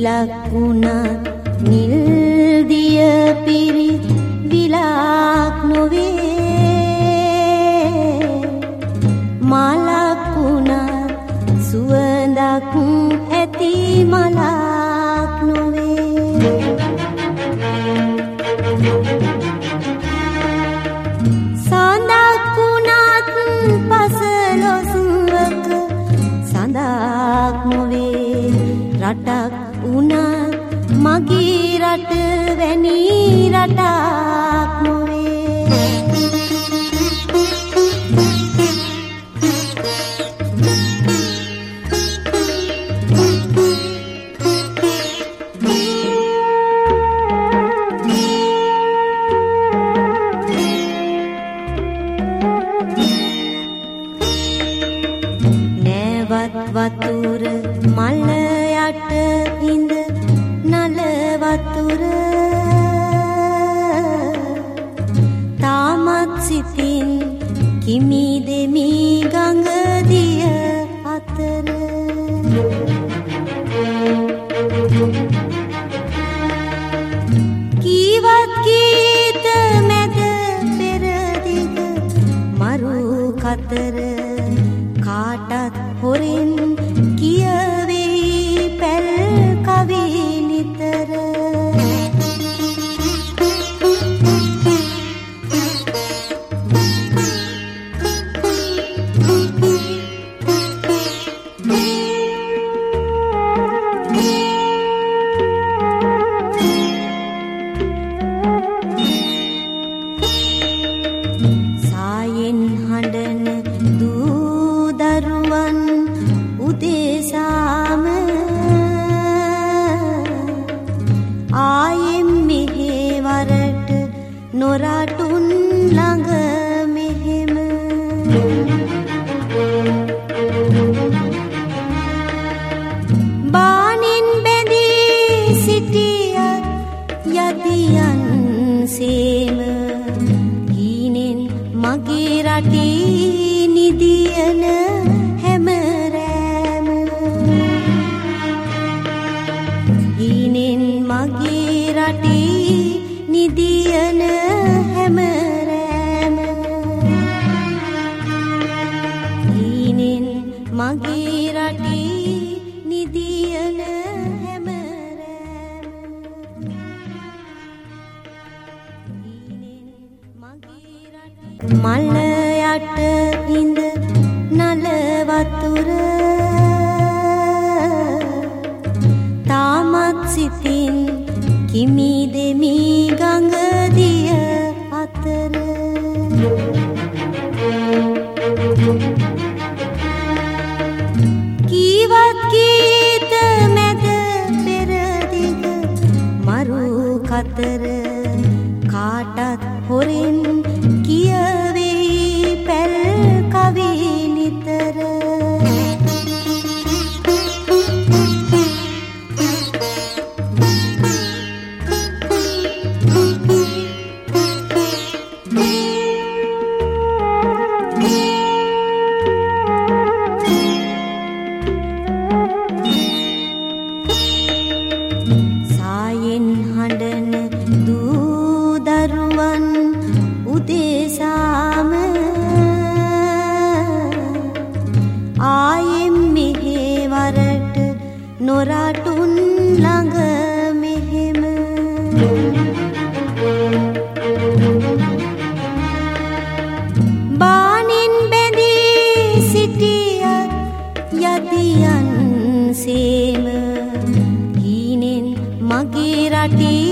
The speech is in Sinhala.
විලක් වුණත් නිල් දිය පිරි විලක් නොවේ මලක් වුණත් සුවඳක් ඇති මලක් නොවේ සඳක් වුණත් පසළොස්වක සඳක් නොවේ රටක් වුණත් මගේ රට වැනි රටක් නොවේ නැවත් වතුර මල යට ඉඳ නල වතුර තාමත් සිතින් කිමි දෙමි ගඟ දිය අතර කීවත් ගීත මැද පෙරදිග මරු කතර කාටත් හොරෙන් කියවේ පැල් කවි නිතර සායෙන් හඬන දූ දරුවන් උදෙසාම ආයෙම් මෙහෙවරට නොරටුන් ළඟ මෙහෙම බානින් බැඳී සිටියත් යදියන් සේම හීනෙන් මගේ රටේ නිදියන හැම රෑම හීනෙන් මගේ රටේ නිදියන හැම රෑම හීනෙන් මගේ රටේ නිදියන හැම රෑම හීනෙන් මගේ රටේ මල යට ඉඳ නල වතුර තාමත් සිතින් කිමි දෙමි ගඟ දිය අතර කීවත් ගීත මැද පෙරදිග මරු කතර කාටත් හොරෙන් කියවේ පැල් කවි නිතර සායෙන් හඬන දූ දරුවන් උදෙසාම ආයෙම් මෙහෙවරට නොරටුන් ළඟ මෙහෙම බානින් බැඳී සිටියත් යදියන් සේම හීනෙන් මගේ රටේ